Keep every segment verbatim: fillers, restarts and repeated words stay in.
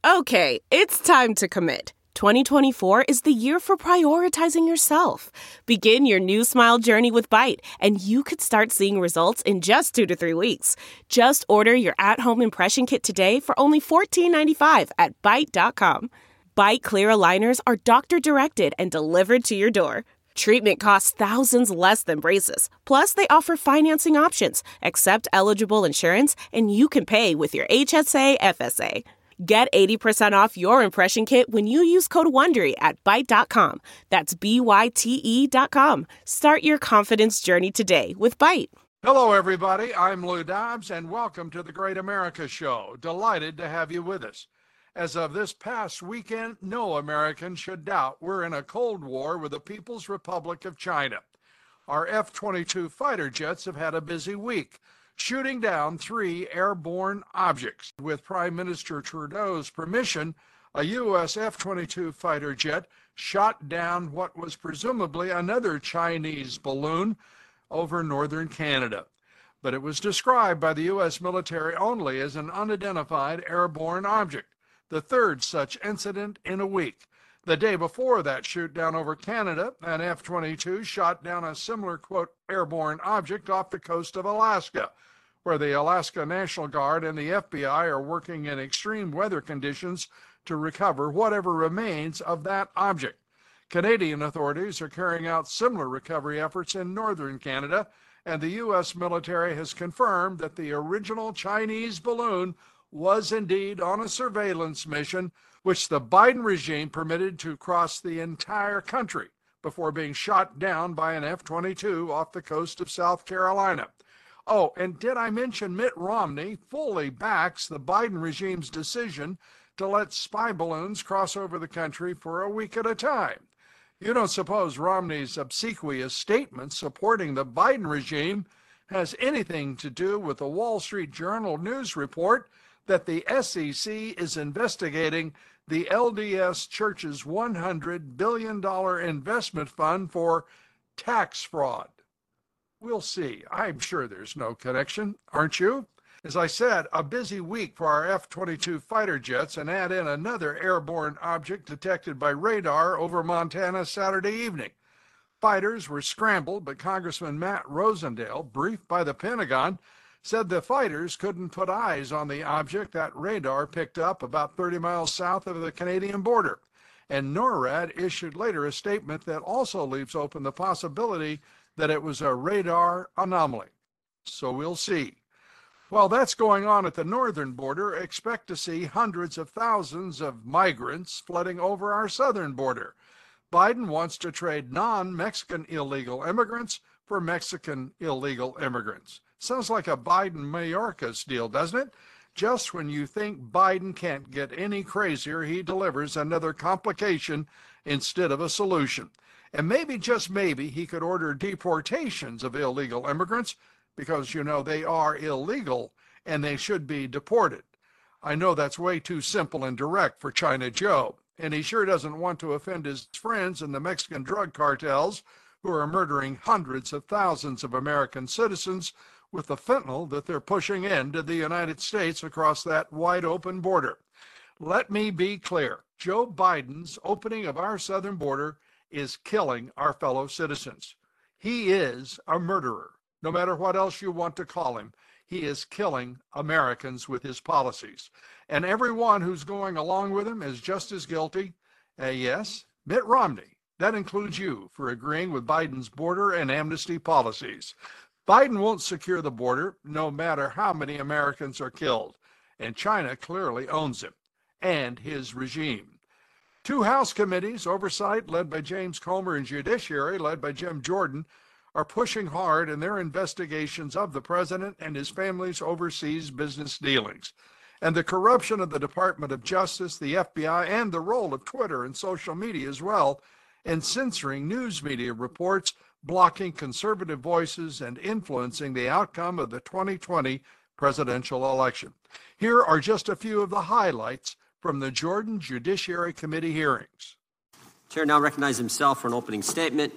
Okay, it's time to commit. twenty twenty-four is the year for prioritizing yourself. Begin your new smile journey with Byte, and you could start seeing results in just two to three weeks. Just order your at-home impression kit today for only fourteen ninety-five at byte dot com. Byte clear aligners are doctor-directed and delivered to your door. Treatment costs thousands less than braces. Plus, they offer financing options, accept eligible insurance, and you can pay with your H S A F S A. Get eighty percent off your impression kit when you use code WONDERY at byte dot com. That's B Y T E dot com. Start your confidence journey today with Byte. Hello, everybody. I'm Lou Dobbs, and welcome to the Great America Show. Delighted to have you with us. As of this past weekend, no American should doubt we're in a Cold War with the People's Republic of China. Our F twenty-two fighter jets have had a busy week, shooting down three airborne objects. With Prime Minister Trudeau's permission, a U S F twenty-two fighter jet shot down what was presumably another Chinese balloon over northern Canada. But it was described by the U S military only as an unidentified airborne object, the third such incident in a week. The day before that shoot down over Canada, an F twenty-two shot down a similar, quote, airborne object off the coast of Alaska, where the Alaska National Guard and the F B I are working in extreme weather conditions to recover whatever remains of that object. Canadian authorities are carrying out similar recovery efforts in northern Canada, and the U S military has confirmed that the original Chinese balloon was indeed on a surveillance mission, which the Biden regime permitted to cross the entire country before being shot down by an F twenty-two off the coast of South Carolina. Oh, and did I mention Mitt Romney fully backs the Biden regime's decision to let spy balloons cross over the country for a week at a time? You don't suppose Romney's obsequious statement supporting the Biden regime has anything to do with the Wall Street Journal news report that the S E C is investigating the L D S Church's one hundred billion dollars investment fund for tax fraud? We'll see. I'm sure there's no connection, aren't you? As I said, a busy week for our F twenty-two fighter jets, and add in another airborne object detected by radar over Montana Saturday evening. Fighters were scrambled, but Congressman Matt Rosendale, briefed by the Pentagon, said the fighters couldn't put eyes on the object that radar picked up about thirty miles south of the Canadian border. And NORAD issued later a statement that also leaves open the possibility that it was a radar anomaly. So we'll see. While that's going on at the northern border, expect to see hundreds of thousands of migrants flooding over our southern border. Biden wants to trade non-Mexican illegal immigrants for Mexican illegal immigrants. Sounds like a Biden-Mayorkas deal, doesn't it? Just when you think Biden can't get any crazier, he delivers another complication instead of a solution. And maybe, just maybe, he could order deportations of illegal immigrants because, you know, they are illegal and they should be deported. I know that's way too simple and direct for China Joe, and he sure doesn't want to offend his friends in the Mexican drug cartels who are murdering hundreds of thousands of American citizens with the fentanyl that they're pushing into the United States across that wide open border. Let me be clear. Joe Biden's opening of our southern border is killing our fellow citizens. He is a murderer. No matter what else you want to call him, he is killing Americans with his policies. And everyone who's going along with him is just as guilty. Uh, yes, Mitt Romney. That includes you for agreeing with Biden's border and amnesty policies. Biden won't secure the border no matter how many Americans are killed. And China clearly owns him and his regime. Two House committees, Oversight led by James Comer and Judiciary led by Jim Jordan, are pushing hard in their investigations of the president and his family's overseas business dealings, and the corruption of the Department of Justice, the F B I, and the role of Twitter and social media as well in censoring news media reports, blocking conservative voices, and influencing the outcome of the twenty twenty presidential election. Here are just a few of the highlights from the Jordan Judiciary Committee hearings. Chair now recognizes himself for an opening statement.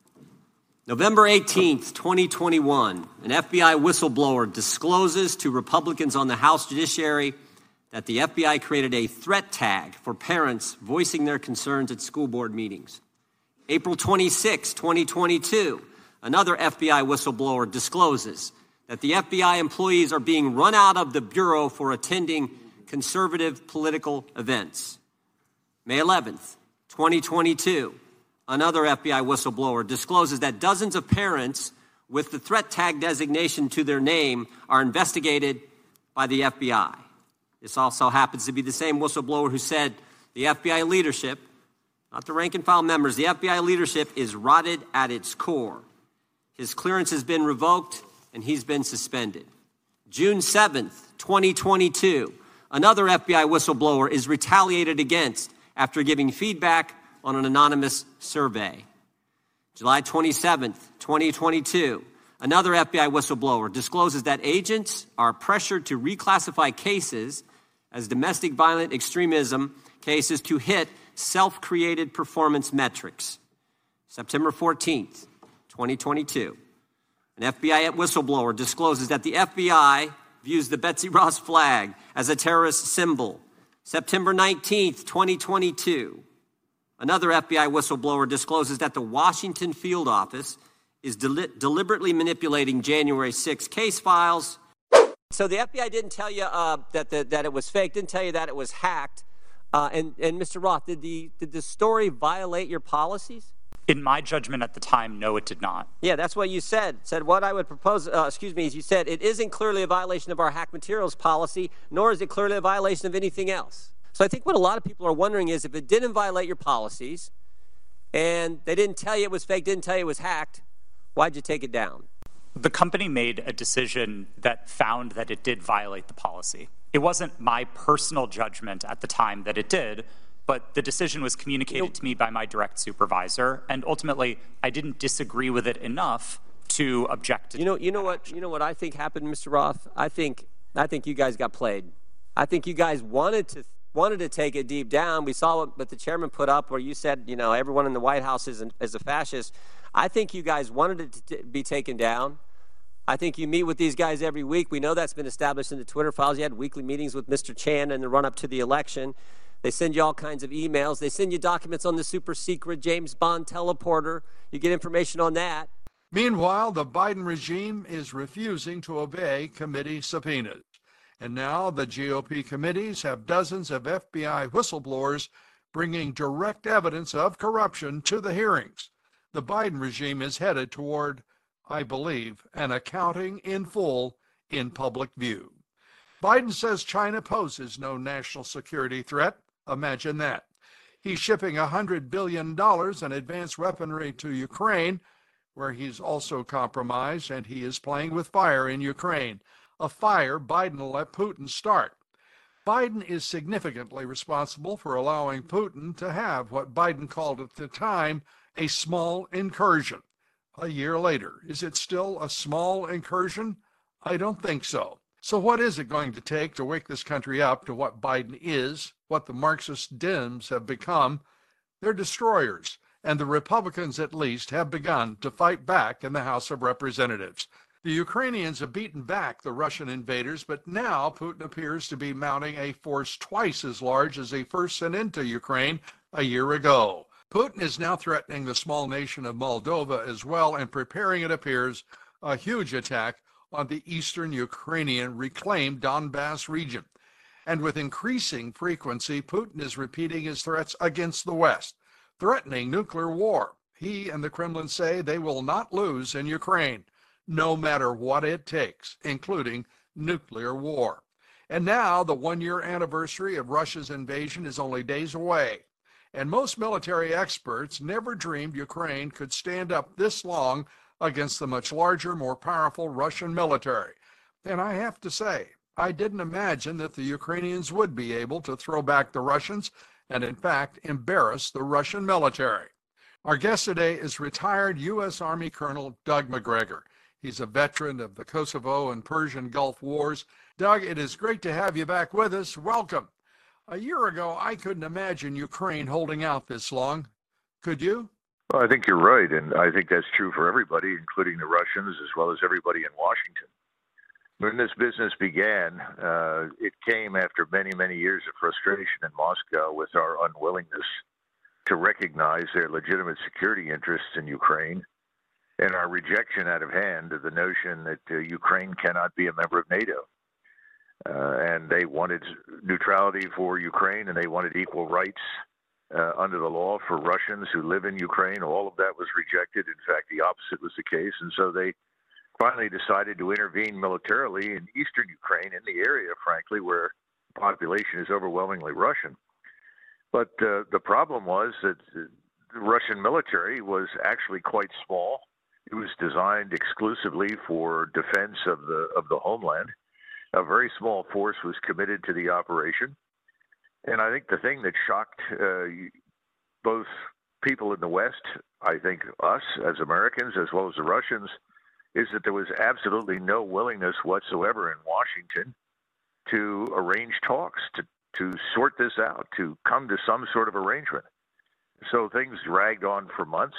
November eighteenth, twenty twenty-one, an F B I whistleblower discloses to Republicans on the House Judiciary that the F B I created a threat tag for parents voicing their concerns at school board meetings. April twenty-sixth, twenty twenty-two, another F B I whistleblower discloses that the F B I employees are being run out of the bureau for attending conservative political events. May eleventh, twenty twenty-two, another F B I whistleblower discloses that dozens of parents with the threat tag designation to their name are investigated by the F B I. This also happens to be the same whistleblower who said the F B I leadership, not the rank and file members, the F B I leadership is rotted at its core. His clearance has been revoked and he's been suspended. June seventh, twenty twenty-two, another F B I whistleblower is retaliated against after giving feedback on an anonymous survey. July twenty-seventh, twenty twenty-two, another F B I whistleblower discloses that agents are pressured to reclassify cases as domestic violent extremism cases to hit self-created performance metrics. September fourteenth, twenty twenty-two, an F B I whistleblower discloses that the F B I views the Betsy Ross flag as a terrorist symbol. September nineteenth, twenty twenty-two, another F B I whistleblower discloses that the Washington field office is deli- deliberately manipulating January sixth case files. So the F B I didn't tell you uh, that, the, that it was fake, didn't tell you that it was hacked. Uh, and, and Mister Roth, did the, did the story violate your policies? In my judgment at the time, no, it did not. Yeah, that's what you said. Said what I would propose, uh, excuse me, is you said it isn't clearly a violation of our hack materials policy, nor is it clearly a violation of anything else. So I think what a lot of people are wondering is if it didn't violate your policies and they didn't tell you it was fake, didn't tell you it was hacked, why'd you take it down? The company made a decision that found that it did violate the policy. It wasn't my personal judgment at the time that it did, but the decision was communicated you know, to me by my direct supervisor, and ultimately I didn't disagree with it enough to object to You know, you know what, you know what I think happened, Mister Roth? I think, I think you guys got played. I think you guys wanted to wanted to take it deep down. We saw what the chairman put up where you said, you know, everyone in the White House is, an, is a fascist. I think you guys wanted it to t- be taken down. I think you meet with these guys every week. We know that's been established in the Twitter files. You had weekly meetings with Mister Chan in the run-up to the election. They send you all kinds of emails. They send you documents on the super secret James Bond teleporter. You get information on that. Meanwhile, the Biden regime is refusing to obey committee subpoenas. And now the G O P committees have dozens of F B I whistleblowers bringing direct evidence of corruption to the hearings. The Biden regime is headed toward, I believe, an accounting in full in public view. Biden says China poses no national security threat. Imagine that. He's shipping one hundred billion dollars in advanced weaponry to Ukraine, where he's also compromised, and he is playing with fire in Ukraine. A fire Biden will let Putin start. Biden is significantly responsible for allowing Putin to have what Biden called at the time a small incursion. A year later, is it still a small incursion? I don't think so. So what is it going to take to wake this country up to what Biden is, what the Marxist Dems have become? They're destroyers, and the Republicans at least have begun to fight back in the House of Representatives. The Ukrainians have beaten back the Russian invaders, but now Putin appears to be mounting a force twice as large as he first sent into Ukraine a year ago. Putin is now threatening the small nation of Moldova as well and preparing, it appears, a huge attack on the eastern Ukrainian reclaimed Donbass region. And with increasing frequency, Putin is repeating his threats against the West, threatening nuclear war. He and the Kremlin say they will not lose in Ukraine, no matter what it takes, including nuclear war. And now the one-year anniversary of Russia's invasion is only days away. And most military experts never dreamed Ukraine could stand up this long against the much larger, more powerful Russian military. And I have to say, I didn't imagine that the Ukrainians would be able to throw back the Russians and, in fact, embarrass the Russian military. Our guest today is retired U S Army Colonel Doug Macgregor. He's a veteran of the Kosovo and Persian Gulf Wars. Doug, it is great to have you back with us. Welcome. A year ago, I couldn't imagine Ukraine holding out this long. Could you? Well, I think you're right, and I think that's true for everybody, including the Russians, as well as everybody in Washington. When this business began, uh, it came after many, many years of frustration in Moscow with our unwillingness to recognize their legitimate security interests in Ukraine and our rejection out of hand of the notion that uh, Ukraine cannot be a member of NATO. Uh, and they wanted neutrality for Ukraine, and they wanted equal rights uh, under the law for Russians who live in Ukraine. All of that was rejected. In fact, the opposite was the case. And so they finally decided to intervene militarily in eastern Ukraine, in the area, frankly, where the population is overwhelmingly Russian. But uh, the problem was that the Russian military was actually quite small. It was designed exclusively for defense of the of the homeland. A very small force was committed to the operation. And I think the thing that shocked uh, both people in the West, I think us as Americans, as well as the Russians, is that there was absolutely no willingness whatsoever in Washington to arrange talks, to, to sort this out, to come to some sort of arrangement. So things dragged on for months.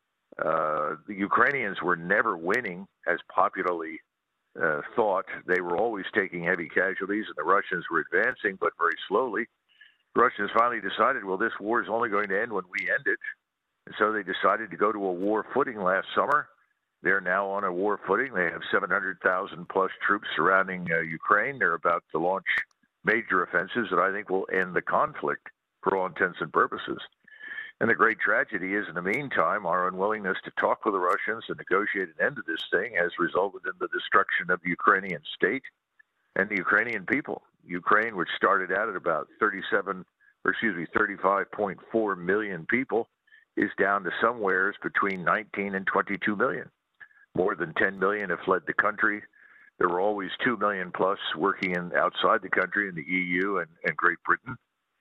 Uh, the Ukrainians were never winning as popularly uh, thought. They were always taking heavy casualties, and the Russians were advancing, but very slowly. The Russians finally decided, well, this war is only going to end when we end it. And so they decided to go to a war footing last summer. They're now on a war footing. They have seven hundred thousand plus troops surrounding uh, Ukraine. They're about to launch major offensives that I think will end the conflict for all intents and purposes. And the great tragedy is, in the meantime, our unwillingness to talk with the Russians and negotiate an end to this thing has resulted in the destruction of the Ukrainian state and the Ukrainian people. Ukraine, which started out at about thirty-seven, or excuse me, thirty-five point four million people, is down to somewheres between nineteen and twenty-two million. More than ten million have fled the country. There were always two million plus working in outside the country in the E U and, and Great Britain.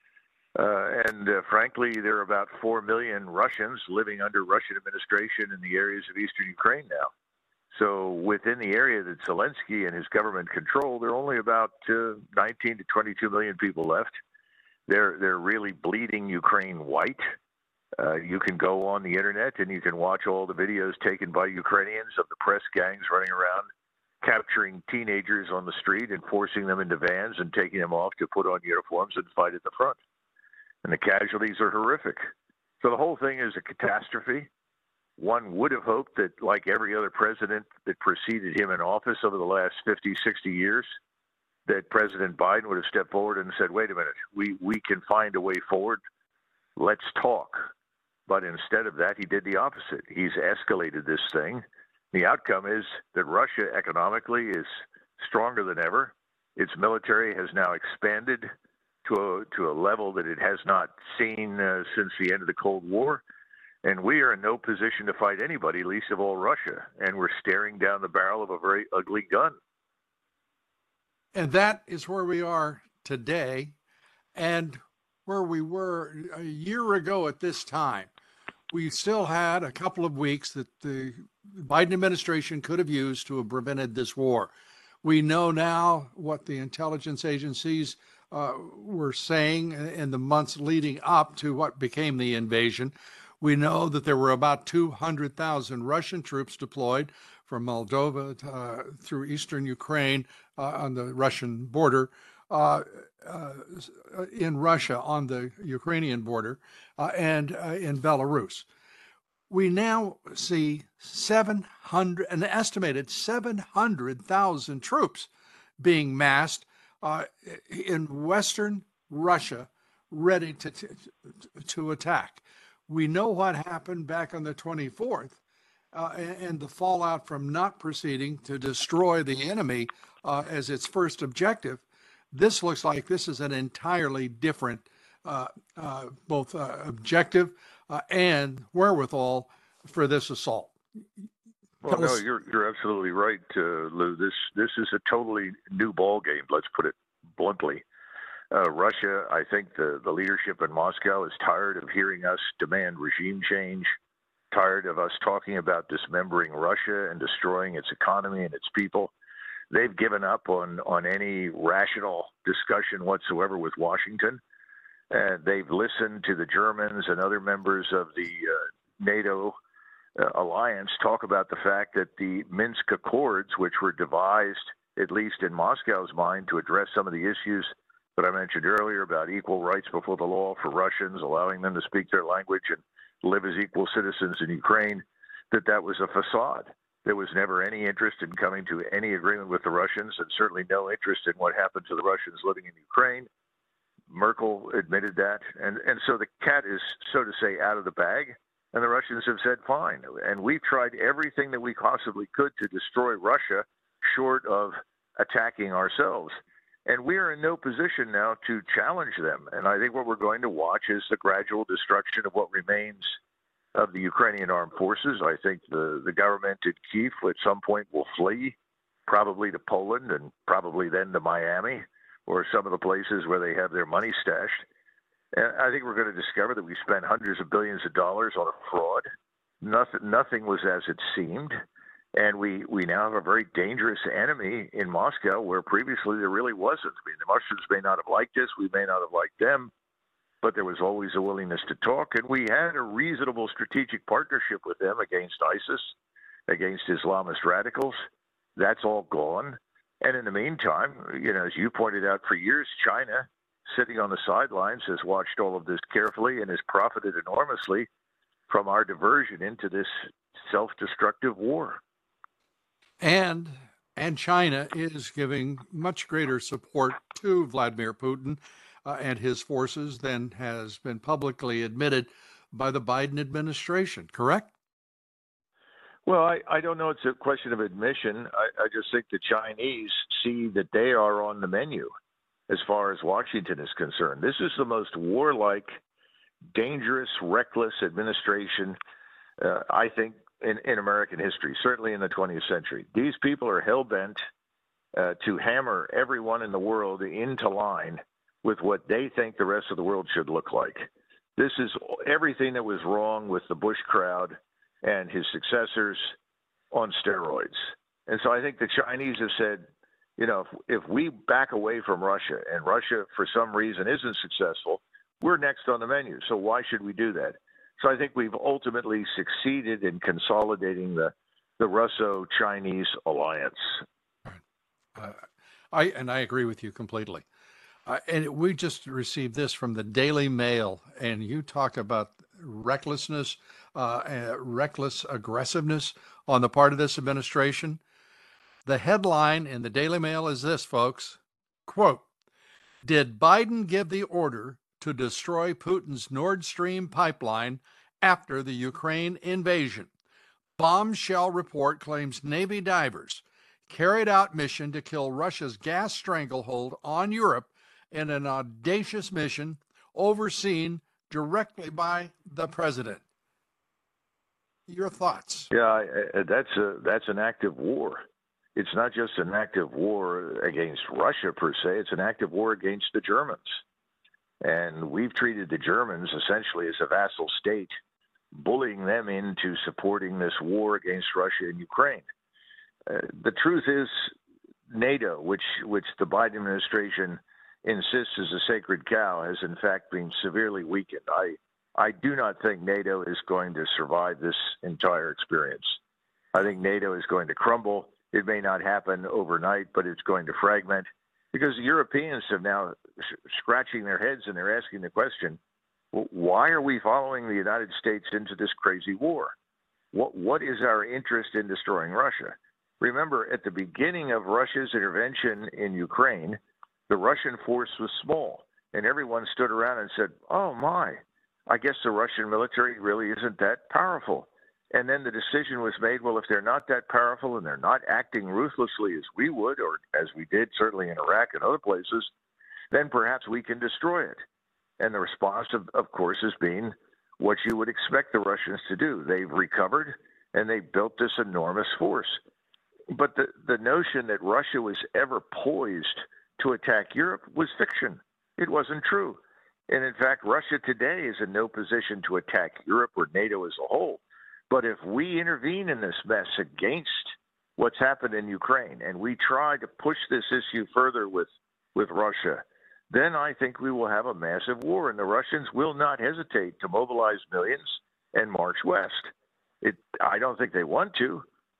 Uh, and uh, frankly, there are about four million Russians living under Russian administration in the areas of eastern Ukraine now. So within the area that Zelensky and his government control, there are only about uh, nineteen to twenty-two million people left. They're, they're really bleeding Ukraine white. Uh, you can go on the internet and you can watch all the videos taken by Ukrainians of the press gangs running around, capturing teenagers on the street and forcing them into vans and taking them off to put on uniforms and fight at the front. And the casualties are horrific. So the whole thing is a catastrophe. One would have hoped that, like every other president that preceded him in office over the last fifty, sixty years, that President Biden would have stepped forward and said, wait a minute, we, we can find a way forward. Let's talk. But instead of that, he did the opposite. He's escalated this thing. The outcome is that Russia economically is stronger than ever. Its military has now expanded to a, to a level that it has not seen uh, since the end of the Cold War. And we are in no position to fight anybody, least of all Russia. And we're staring down the barrel of a very ugly gun. And that is where we are today, and where we were a year ago at this time. We still had a couple of weeks that the Biden administration could have used to have prevented this war. We know now what the intelligence agencies uh, were saying in the months leading up to what became the invasion. We know that there were about two hundred thousand Russian troops deployed from Moldova uh, through eastern Ukraine uh, on the Russian border, uh, uh, in Russia on the Ukrainian border, uh, and uh, in Belarus. We now see seven hundred, an estimated seven hundred thousand troops being massed uh, in Western Russia, ready to, to, to attack. We know what happened back on the twenty-fourth uh, and the fallout from not proceeding to destroy the enemy uh, as its first objective. This looks like this is an entirely different uh, uh, both uh, objective uh, and wherewithal for this assault. Well, no, you're you're absolutely right, uh, Lou. This this is a totally new ball game. Let's put it bluntly. Uh, Russia, I think the, the leadership in Moscow is tired of hearing us demand regime change, tired of us talking about dismembering Russia and destroying its economy and its people. They've given up on, on any rational discussion whatsoever with Washington. Uh, they've listened to the Germans and other members of the uh, NATO uh, alliance talk about the fact that the Minsk Accords, which were devised at least in Moscow's mind, to address some of the issues that I mentioned earlier about equal rights before the law for Russians, allowing them to speak their language and live as equal citizens in Ukraine, that that was a facade. There was never any interest in coming to any agreement with the Russians, and certainly no interest in what happened to the Russians living in Ukraine. Merkel admitted that. And, and so the cat is, so to say, out of the bag, and the Russians have said, fine. And we've tried everything that we possibly could to destroy Russia, short of attacking ourselves. And we are in no position now to challenge them. And I think what we're going to watch is the gradual destruction of what remains of the Ukrainian armed forces. I think the, the government at Kyiv at some point will flee, probably to Poland and probably then to Miami or some of the places where they have their money stashed. And I think we're going to discover that we spent hundreds of billions of dollars on a fraud. Nothing, nothing was as it seemed. And we, we now have a very dangerous enemy in Moscow where previously there really wasn't. I mean, the Russians may not have liked us. We may not have liked them. But there was always a willingness to talk. And we had a reasonable strategic partnership with them against ISIS, against Islamist radicals. That's all gone. And in the meantime, you know, as you pointed out, for years, China, sitting on the sidelines, has watched all of this carefully and has profited enormously from our diversion into this self-destructive war. And and China is giving much greater support to Vladimir Putin uh, and his forces than has been publicly admitted by the Biden administration, correct? Well, I, I don't know. It's a question of admission. I, I just think the Chinese see that they are on the menu as far as Washington is concerned. This is the most warlike, dangerous, reckless administration, uh, I think, in, in American history, certainly in the twentieth century. These people are hell-bent uh, to hammer everyone in the world into line with what they think the rest of the world should look like. This is everything that was wrong with the Bush crowd and his successors on steroids. And so I think the Chinese have said, you know, if, if we back away from Russia and Russia for some reason isn't successful, we're next on the menu. So why should we do that? So I think we've ultimately succeeded in consolidating the, the Russo-Chinese alliance. Uh, I and I agree with you completely. Uh, and we just received this from the Daily Mail, and you talk about recklessness, uh, uh, reckless aggressiveness on the part of this administration. The headline in the Daily Mail is this, folks, quote, "Did Biden give the order to destroy Putin's Nord Stream pipeline after the Ukraine invasion? Bombshell report claims Navy divers carried out mission to kill Russia's gas stranglehold on Europe in an audacious mission overseen directly by the president." Your thoughts? Yeah, that's a that's an active war. It's not just an active war against Russia per se. It's an active war against the Germans. And we've treated the Germans essentially as a vassal state, bullying them into supporting this war against Russia and Ukraine. Uh, the truth is, NATO, which which the Biden administration insists is a sacred cow, has in fact been severely weakened. I I do not think NATO is going to survive this entire experience. I think NATO is going to crumble. It may not happen overnight, but it's going to fragment, because the Europeans have now scratching their heads and they're asking the question, well, why are we following the United States into this crazy war? What What is our interest in destroying Russia? Remember, at the beginning of Russia's intervention in Ukraine, the Russian force was small, and everyone stood around and said, oh, my, I guess the Russian military really isn't that powerful. And then the decision was made, well, if they're not that powerful and they're not acting ruthlessly as we would, or as we did certainly in Iraq and other places, then perhaps we can destroy it. And the response, of, of course, has been what you would expect the Russians to do. They've recovered, and they built this enormous force. But the, the notion that Russia was ever poised to attack Europe was fiction. It wasn't true. And in fact, Russia today is in no position to attack Europe or NATO as a whole. But if we intervene in this mess against what's happened in Ukraine, and we try to push this issue further with, with Russia, then I think we will have a massive war, and the Russians will not hesitate to mobilize millions and march west. It, I don't think they want to,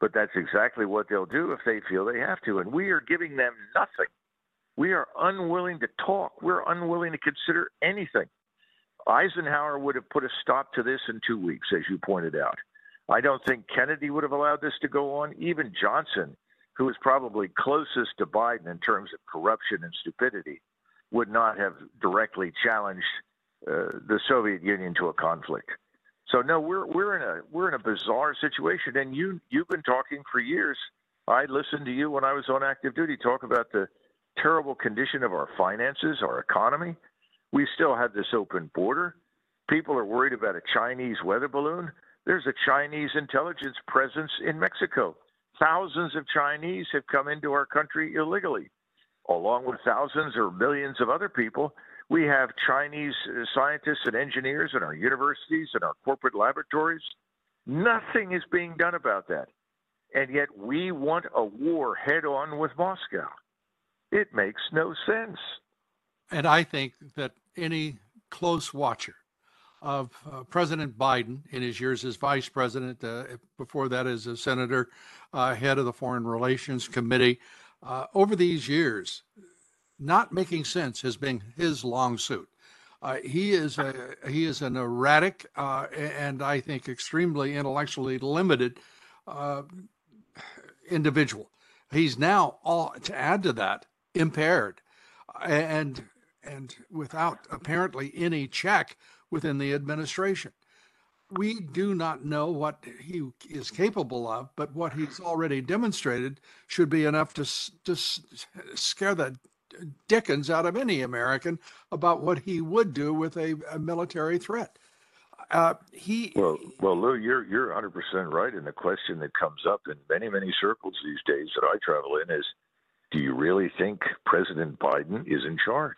But that's exactly what they'll do if they feel they have to. And we are giving them nothing. We are unwilling to talk. We're unwilling to consider anything. Eisenhower would have put a stop to this in two weeks, as you pointed out. I don't think Kennedy would have allowed this to go on. Even Johnson, who is probably closest to Biden in terms of corruption and stupidity, would not have directly challenged uh, the Soviet Union to a conflict. So no, we're we're in a we're in a bizarre situation. And you you've been talking for years. I listened to you when I was on active duty talk about the terrible condition of our finances, our economy. We still have this open border. People are worried about a Chinese weather balloon. There's a Chinese intelligence presence in Mexico. Thousands of Chinese have come into our country illegally, along with thousands or millions of other people. We have Chinese scientists and engineers in our universities and our corporate laboratories. Nothing is being done about that. And yet we want a war head on with Moscow. It makes no sense. And I think that any close watcher of uh, President Biden in his years as vice president, uh, before that as a senator, uh, head of the Foreign Relations Committee, uh, over these years, not making sense has been his long suit. Uh, he is a, he is an erratic uh, and I think extremely intellectually limited uh, individual. He's now, all to add to that, impaired and and without apparently any check within the administration. We do not know what he is capable of, but what he's already demonstrated should be enough to, to scare the dickens out of any American about what he would do with a, a military threat. Uh, he well, well, Lou, you're you're one hundred percent right. And the question that comes up in many, many circles these days that I travel in is, do you really think President Biden is in charge?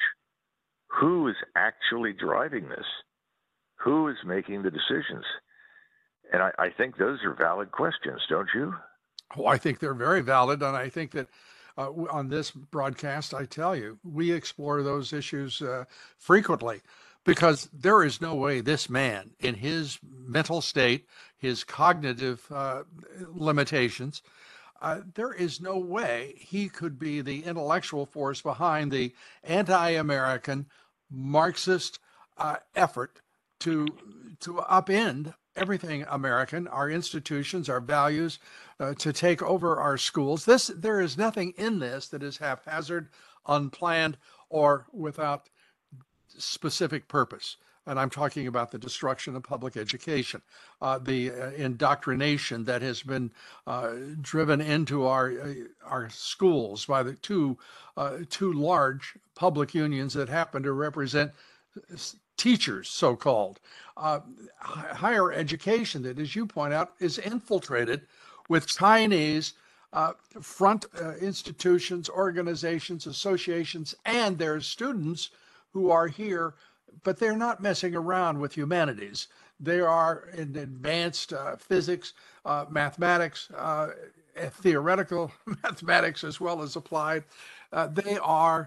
Who is actually driving this? Who is making the decisions? And I, I think those are valid questions, don't you? Oh, I think they're very valid. And I think that uh, on this broadcast, I tell you, we explore those issues uh, frequently, because there is no way this man, in his mental state, his cognitive uh, limitations, Uh, there is no way he could be the intellectual force behind the anti-American Marxist uh, effort to to upend everything American, our institutions, our values, uh, to take over our schools. This there is nothing in this that is haphazard, unplanned, or without specific purpose. And I'm talking about the destruction of public education, uh, the uh, indoctrination that has been uh, driven into our uh, our schools by the two uh, two large public unions that happen to represent teachers, so-called. Uh, higher education that, as you point out, is infiltrated with Chinese uh, front uh, institutions, organizations, associations, and their students who are here, but they're not messing around with humanities. They are in advanced uh, physics, uh, mathematics, uh, theoretical mathematics, as well as applied. Uh, they are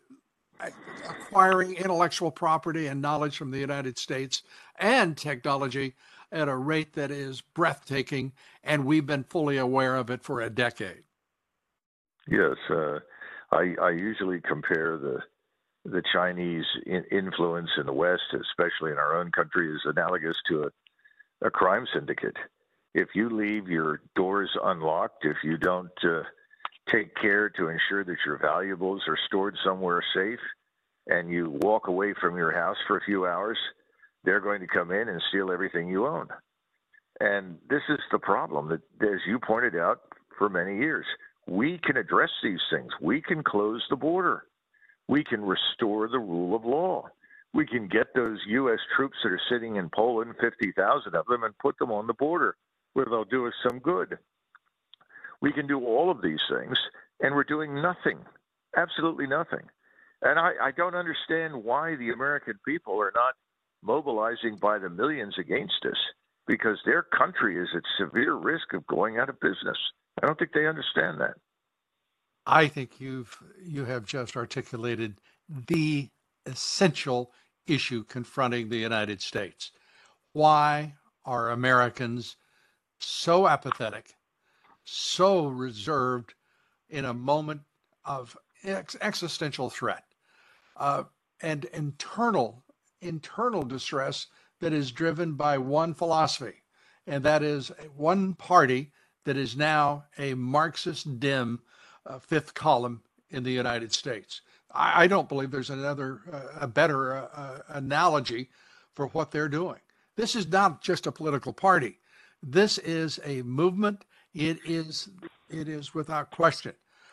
acquiring intellectual property and knowledge from the United States and technology at a rate that is breathtaking, and we've been fully aware of it for a decade. Yes, uh, I, I usually compare the the Chinese in influence in the West, especially in our own country, is analogous to a, a crime syndicate. If you leave your doors unlocked, if you don't uh, take care to ensure that your valuables are stored somewhere safe, and you walk away from your house for a few hours, they're going to come in and steal everything you own. And this is the problem that, as you pointed out, for many years, we can address these things. We can close the border. We can restore the rule of law. We can get those U S troops that are sitting in Poland, fifty thousand of them, and put them on the border where they'll do us some good. We can do all of these things, and we're doing nothing, absolutely nothing. And I, I don't understand why the American people are not mobilizing by the millions against us, because their country is at severe risk of going out of business. I don't think they understand that. I think you've you have just articulated the essential issue confronting the United States. Why are Americans so apathetic so reserved in a moment of ex- existential threat uh, and internal internal distress that is driven by one philosophy, and that is one party that is now a Marxist dim uh, fifth column in the United States. I, I don't believe there's another uh, a better uh, analogy for what they're doing. This is not just a political party. This is a movement. It is it is without question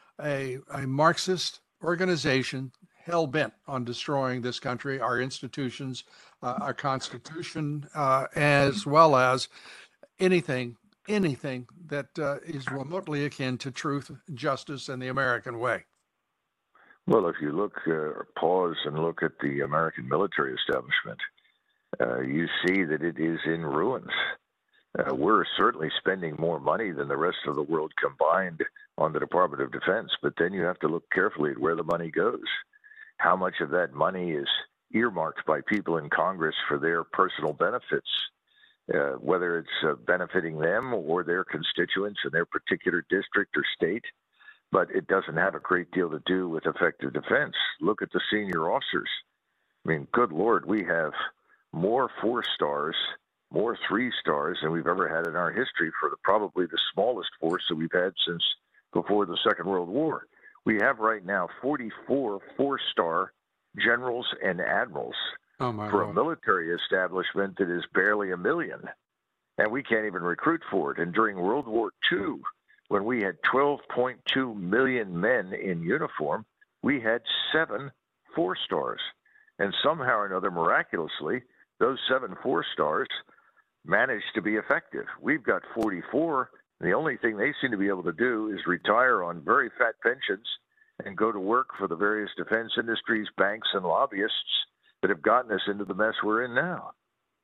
a, a Marxist organization hell-bent on destroying this country, our institutions, uh, our Constitution, uh, as well as anything, anything that uh, is remotely akin to truth, justice, and the American way. Well, if you look, uh, pause and look at the American military establishment, uh, you see that it is in ruins. Uh, we're certainly spending more money than the rest of the world combined on the Department of Defense, but then you have to look carefully at where the money goes. How much of that money is earmarked by people in Congress for their personal benefits, uh, whether it's uh, benefiting them or their constituents in their particular district or state, but it doesn't have a great deal to do with effective defense. Look at the senior officers. I mean, good Lord, we have more four stars, more three stars than we've ever had in our history for the, probably the smallest force that we've had since before the Second World War. We have right now forty-four four-star generals and admirals oh my for Lord. a military establishment that is barely a million, and we can't even recruit for it. And during World War Two, when we had twelve point two million men in uniform, we had seven four-stars. And somehow or another, miraculously, those seven four-stars managed to be effective. We've got forty-four. The only thing they seem to be able to do is retire on very fat pensions and go to work for the various defense industries, banks, and lobbyists that have gotten us into the mess we're in now.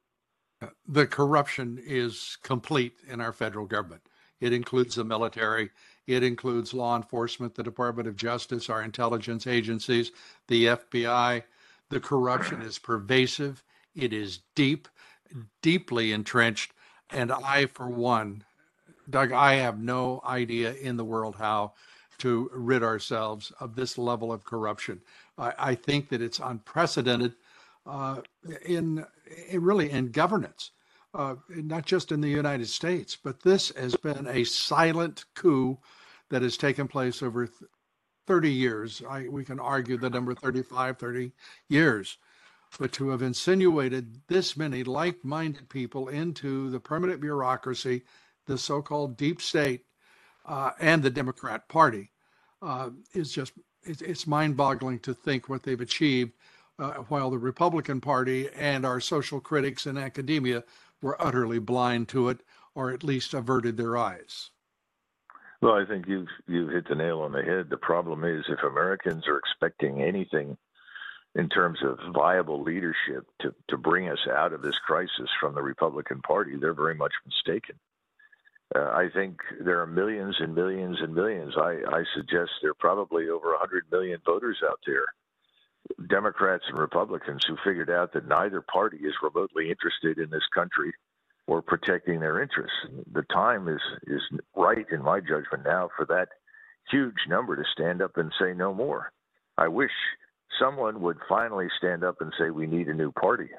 The corruption is complete in our federal government. It includes the military. It includes law enforcement, the Department of Justice, our intelligence agencies, the F B I. The corruption is pervasive. It is deep, deeply entrenched. And I, for one, Doug, I have no idea in the world how to rid ourselves of this level of corruption. I, I think that it's unprecedented uh, in, in really in governance, uh, not just in the United States, but this has been a silent coup that has taken place over thirty years. I, we can argue the number thirty-five, thirty years. But to have insinuated this many like-minded people into the permanent bureaucracy, the so-called deep state, uh, and the Democrat Party uh, is just, it, it's mind-boggling to think what they've achieved uh, while the Republican Party and our social critics in academia were utterly blind to it, or at least averted their eyes. Well, I think you've, you've hit the nail on the head. The problem is if Americans are expecting anything in terms of viable leadership to, to bring us out of this crisis from the Republican Party, they're very much mistaken. Uh, I think there are millions and millions and millions. I, I suggest there are probably over one hundred million voters out there, Democrats and Republicans, who figured out that neither party is remotely interested in this country or protecting their interests. The time is, is right, in my judgment now, for that huge number to stand up and say no more. I wish someone would finally stand up and say we need a new party.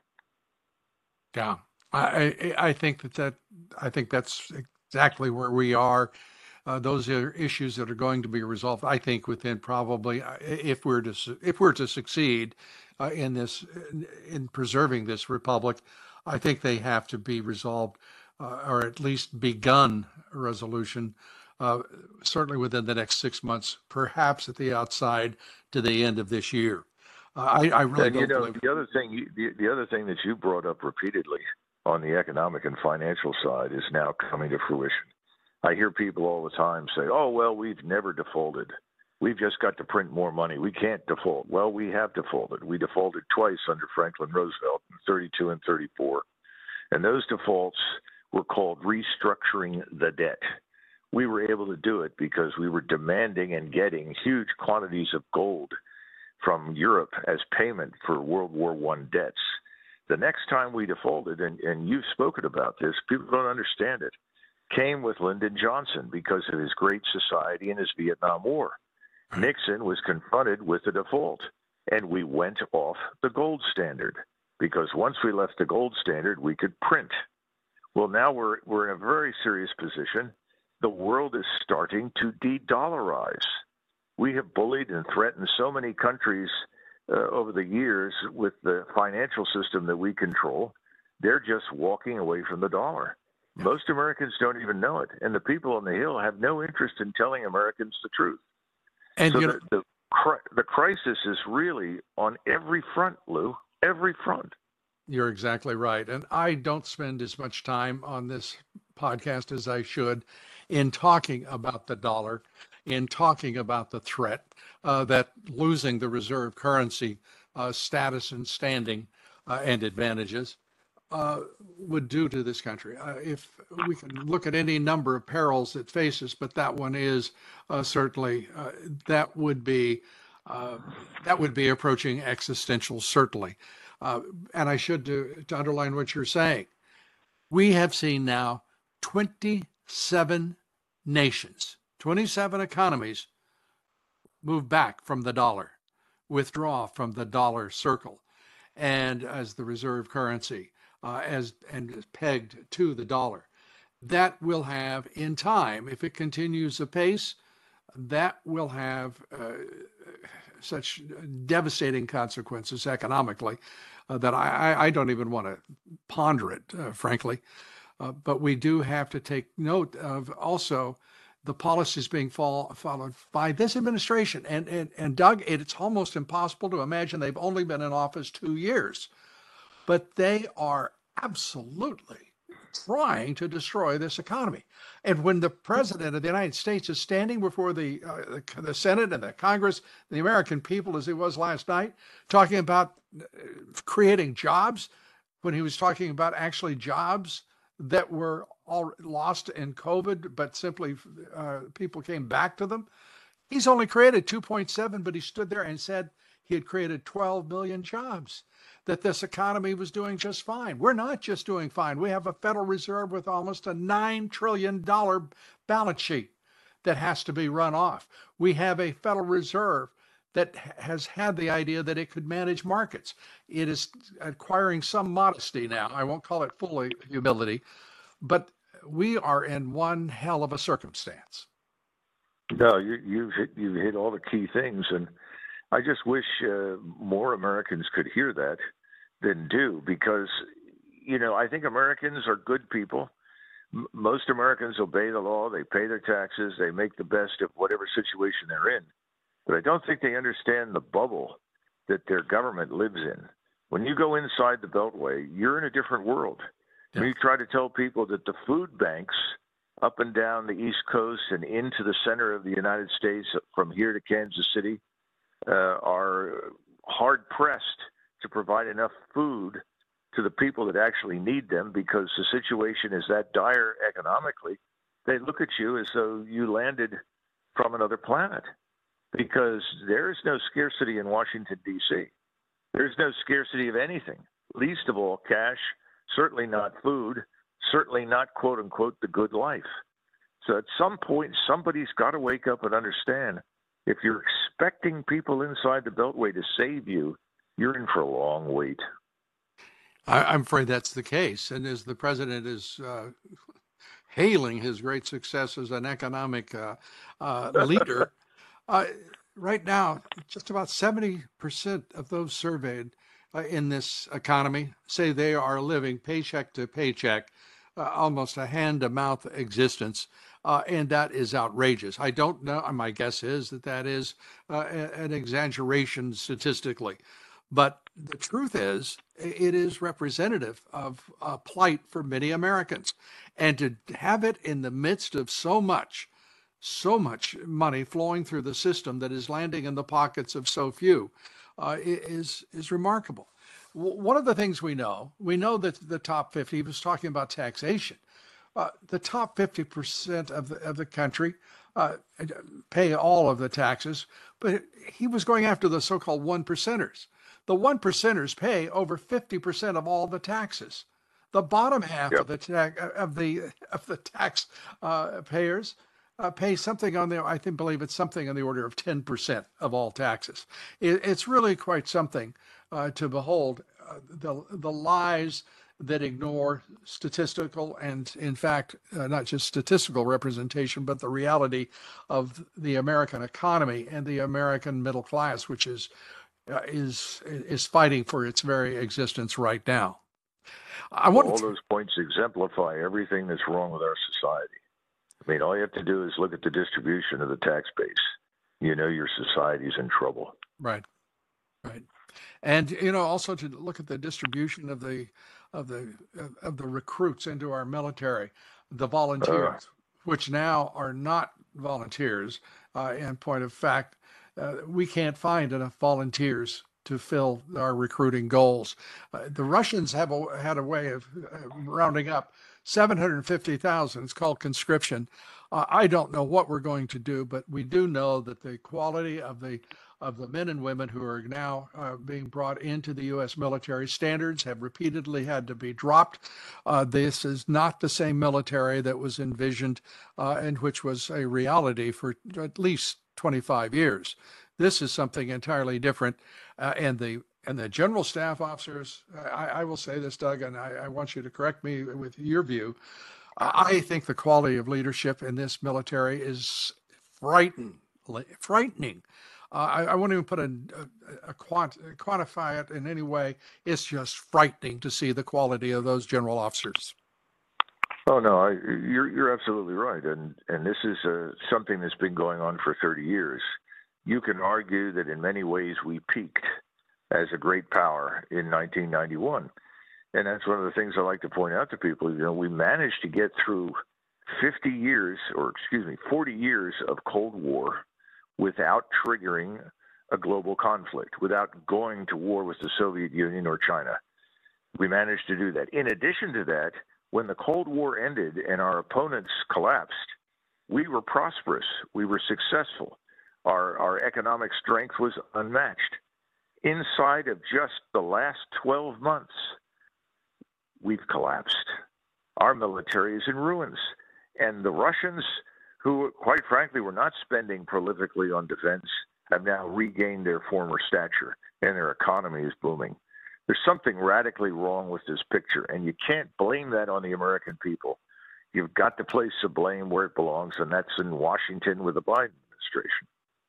Yeah, I, I think that, that I think that's exactly where we are. Uh, those are issues that are going to be resolved, I think, within probably, if we're to if we're to succeed uh, in this in preserving this republic, I think they have to be resolved, uh, or at least begun a resolution, uh, certainly within the next six months, perhaps at the outside to the end of this year. Uh, I, I really and, don't you know, believe. The other thing, you, the, the other thing that you brought up repeatedly on the economic and financial side is now coming to fruition. I hear people all the time say, oh, well, we've never defaulted. We've just got to print more money. We can't default. Well, we have defaulted. We defaulted twice under Franklin Roosevelt in thirty-two and thirty-four. And those defaults were called restructuring the debt. We were able to do it because we were demanding and getting huge quantities of gold from Europe as payment for World War One debts. The next time we defaulted, and, and you've spoken about this, people don't understand it. came with Lyndon Johnson because of his Great Society and his Vietnam War. Nixon was confronted with a default, and we went off the gold standard because once we left the gold standard, we could print. Well, now we're we're in a very serious position. The world is starting to de-dollarize. We have bullied and threatened so many countries uh, over the years with the financial system that we control. They're just walking away from the dollar. Most Americans don't even know it, and the people on the Hill have no interest in telling Americans the truth. And so you the, know, the, the crisis is really on every front, Lou, every front. You're exactly right. And I don't spend as much time on this podcast as I should in talking about the dollar, in talking about the threat uh, that losing the reserve currency uh, status and standing uh, and advantages uh, would do to this country. Uh, if we can look at any number of perils it faces, but that one is uh, certainly, uh, that would be, uh, that would be approaching existential, certainly. Uh, and I should, to, to underline what you're saying, we have seen now twenty-seven nations, twenty-seven economies move back from the dollar, withdraw from the dollar circle, and as the reserve currency, uh, as and is pegged to the dollar. That will have, in time, if it continues apace, that will have uh, such devastating consequences economically uh, that I, I don't even want to ponder it, uh, frankly. Uh, but we do have to take note of also the policies being fall, followed by this administration. And, and, and Doug, it's almost impossible to imagine they've only been in office two years, but they are absolutely trying to destroy this economy. And when the president of the United States is standing before the, uh, the, the Senate and the Congress, the American people, as he was last night, talking about creating jobs, when he was talking about actually jobs that were all lost in COVID, but simply uh, people came back to them. He's only created two point seven, but he stood there and said he had created twelve million jobs, that this economy was doing just fine. We're not just doing fine. We have a Federal Reserve with almost a nine trillion dollars balance sheet that has to be run off. We have a Federal Reserve that has had the idea that it could manage markets. It is acquiring some modesty now. I won't call it fully humility, but we are in one hell of a circumstance. No, you, you've hit, you've hit all the key things, and I just wish uh, more Americans could hear that than do, because, you know, I think Americans are good people. M- most Americans obey the law. They pay their taxes. They make the best of whatever situation they're in. But I don't think they understand the bubble that their government lives in. When you go inside the Beltway, you're in a different world. Yeah. When you try to tell people that the food banks up and down the East Coast and into the center of the United States, from here to Kansas City, uh, are hard-pressed to provide enough food to the people that actually need them because the situation is that dire economically, they look at you as though you landed from another planet. Because there is no scarcity in Washington, D C There's no scarcity of anything, least of all cash, certainly not food, certainly not, quote unquote, the good life. So at some point, somebody's got to wake up and understand if you're expecting people inside the Beltway to save you, you're in for a long wait. I, I'm afraid that's the case. And as the president is uh, hailing his great success as an economic uh, uh, leader, Uh, right now, just about seventy percent of those surveyed uh, in this economy say they are living paycheck to paycheck, uh, almost a hand-to-mouth existence, uh, and that is outrageous. I don't know, my guess is that that is uh, an exaggeration statistically, but the truth is it is representative of a plight for many Americans. And to have it in the midst of so much so much money flowing through the system that is landing in the pockets of so few uh, is is remarkable. W- one of the things we know, we know that the top fifty, he was talking about taxation, uh, the top fifty percent of the, of the country uh, pay all of the taxes, but he was going after the so-called one percenters. The one percenters pay over fifty percent of all the taxes. The bottom half Yep. of the tax of the of the tax uh, payers uh, pay something on the, I think, believe it's something on the order of ten percent of all taxes. It, it's really quite something uh, to behold. Uh, the the lies that ignore statistical and, in fact, uh, not just statistical representation, but the reality of the American economy and the American middle class, which is uh, is is fighting for its very existence right now. I Well, want all to, those points exemplify everything that's wrong with our society. I mean, all you have to do is look at the distribution of the tax base. You know your society's in trouble. right, right, and you know also to look at the distribution of the of the of the recruits into our military, the volunteers, Uh, which now are not volunteers. Uh, in point of fact, uh, we can't find enough volunteers to fill our recruiting goals. Uh, the Russians have a, had a way of uh, rounding up seven hundred fifty thousand. It's called conscription. Uh, I don't know what we're going to do, but we do know that the quality of the of the men and women who are now uh, being brought into the U S military standards have repeatedly had to be dropped. Uh, this is not the same military that was envisioned uh, and which was a reality for at least twenty-five years. This is something entirely different, uh, and the and the general staff officers. I, I will say this, Doug, and I, I want you to correct me with your view. I think the quality of leadership in this military is frightening. Frightening. Uh, I, I won't even put a, a, a quant, quantify it in any way. It's just frightening to see the quality of those general officers. Oh no, I, you're you're absolutely right, and and this is uh, something that's been going on for thirty years. You can argue that in many ways we peaked as a great power in nineteen ninety-one, and that's one of the things I like to point out to people. You know, we managed to get through fifty years, or excuse me, forty years of Cold War without triggering a global conflict, without going to war with the Soviet Union or China. We managed to do that. In addition to that, when the Cold War ended and our opponents collapsed, we were prosperous. We were successful. Our, our economic strength was unmatched. Inside of just the last twelve months, we've collapsed. Our military is in ruins. And the Russians, who, quite frankly, were not spending prolifically on defense, have now regained their former stature, and their economy is booming. There's something radically wrong with this picture, and you can't blame that on the American people. You've got to place the blame where it belongs, and that's in Washington with the Biden administration.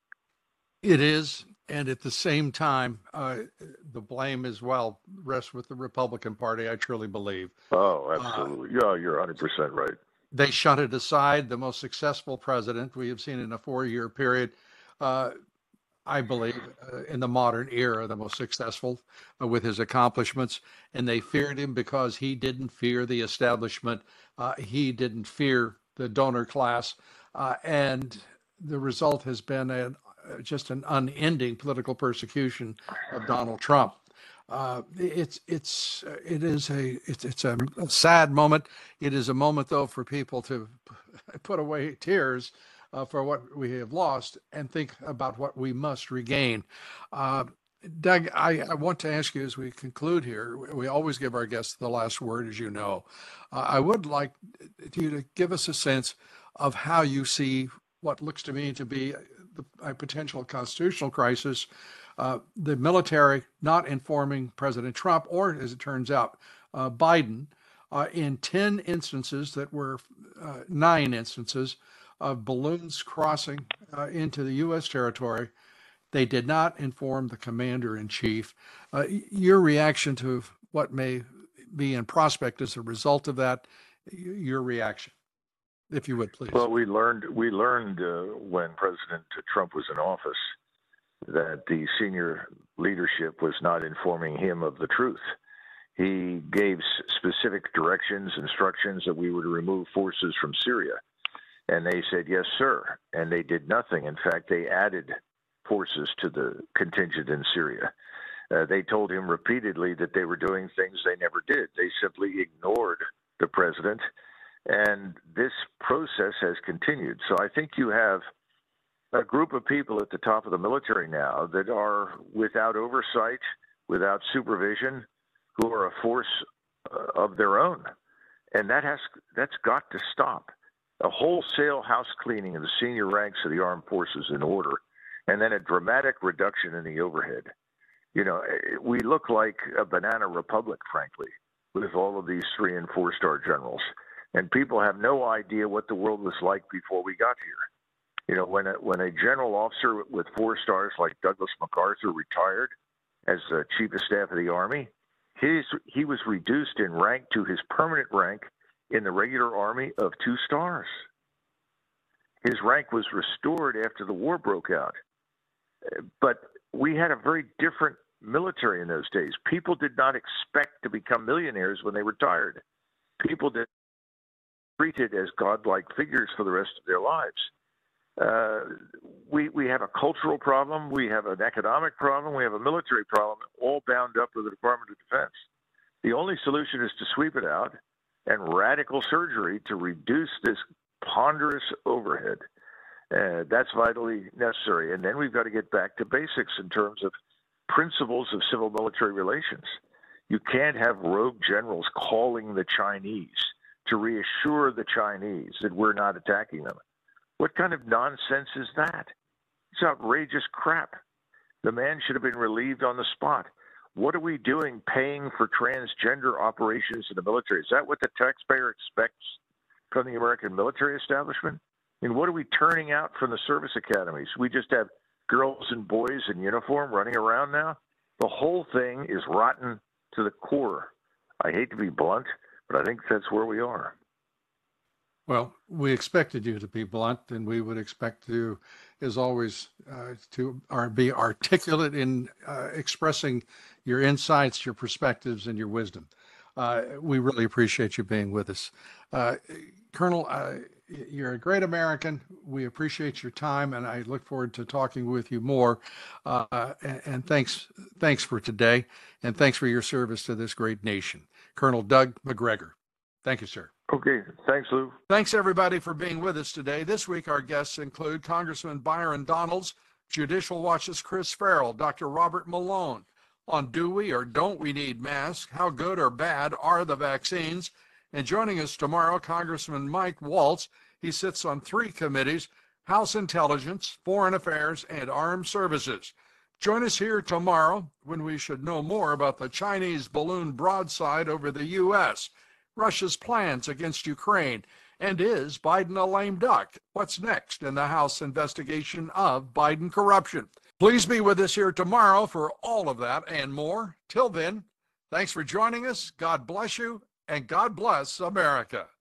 It is, and at the same time, uh, the blame as well rests with the Republican Party, I truly believe. Oh, absolutely. Uh, yeah, you're one hundred percent right. They shunted aside the most successful president we have seen in a four-year period, uh, I believe, uh, in the modern era, the most successful uh, with his accomplishments. And they feared him because he didn't fear the establishment. Uh, he didn't fear the donor class. Uh, and the result has been a, just an unending political persecution of Donald Trump. Uh, it's it's it is a it's it's a, a sad moment. It is a moment, though, for people to put away tears uh, for what we have lost and think about what we must regain. Uh, Doug, I, I want to ask you as we conclude here. We always give our guests the last word, as you know. Uh, I would like you to give us a sense of how you see what looks to me to be the, a potential constitutional crisis. Uh, the military not informing President Trump, or as it turns out, uh, Biden, uh, in ten instances that were uh, nine instances of balloons crossing uh, into the U S territory. They did not inform the commander in chief. Uh, your reaction to what may be in prospect as a result of that, your reaction, if you would, please. Well, we learned we learned uh, when President Trump was in office that the senior leadership was not informing him of the truth. He gave specific directions, instructions that we were to remove forces from Syria. And they said, yes, sir. And they did nothing. In fact, they added forces to the contingent in Syria. Uh, they told him repeatedly that they were doing things they never did. They simply ignored the president. And this process has continued. So I think you have a group of people at the top of the military now that are without oversight, without supervision, who are a force uh, of their own. And that has, that's got to stop. A wholesale house cleaning of the senior ranks of the armed forces in order, and then a dramatic reduction in the overhead. You know, we look like a banana republic, frankly, with all of these three and four star generals. And people have no idea what the world was like before we got here. You know, when a, when a general officer with four stars like Douglas MacArthur retired as the chief of staff of the Army, his, he was reduced in rank to his permanent rank in the regular Army of two stars. His rank was restored after the war broke out. But we had a very different military in those days. People did not expect to become millionaires when they retired. People did treated as godlike figures for the rest of their lives. Uh, we we have a cultural problem, we have an economic problem, we have a military problem, all bound up with the Department of Defense. The only solution is to sweep it out and radical surgery to reduce this ponderous overhead. Uh, that's vitally necessary. And then we've got to get back to basics in terms of principles of civil military relations. You can't have rogue generals calling the Chinese to reassure the Chinese that we're not attacking them. What kind of nonsense is that? It's outrageous crap. The man should have been relieved on the spot. What are we doing paying for transgender operations in the military? Is that what the taxpayer expects from the American military establishment? And what are we turning out from the service academies? We just have girls and boys in uniform running around now? The whole thing is rotten to the core. I hate to be blunt, but I think that's where we are. Well, we expected you to be blunt, and we would expect you, as always, uh, to are, be articulate in uh, expressing your insights, your perspectives, and your wisdom. Uh, we really appreciate you being with us. Uh, Colonel, uh, you're a great American. We appreciate your time, and I look forward to talking with you more. Uh, and, and thanks, thanks for today, and thanks for your service to this great nation. Colonel Doug Macgregor. Thank you, sir. Okay. Thanks, Lou. Thanks, everybody, for being with us today. This week, our guests include Congressman Byron Donalds, Judicial Watch's Chris Farrell, Doctor Robert Malone, on do we or don't we need masks, how good or bad are the vaccines, and joining us tomorrow, Congressman Mike Waltz. He sits on three committees: House Intelligence, Foreign Affairs, and Armed Services. Join us here tomorrow when we should know more about the Chinese balloon broadside over the U S, Russia's plans against Ukraine, and is Biden a lame duck? What's next in the House investigation of Biden corruption? Please be with us here tomorrow for all of that and more. Till then, thanks for joining us. God bless you, and God bless America.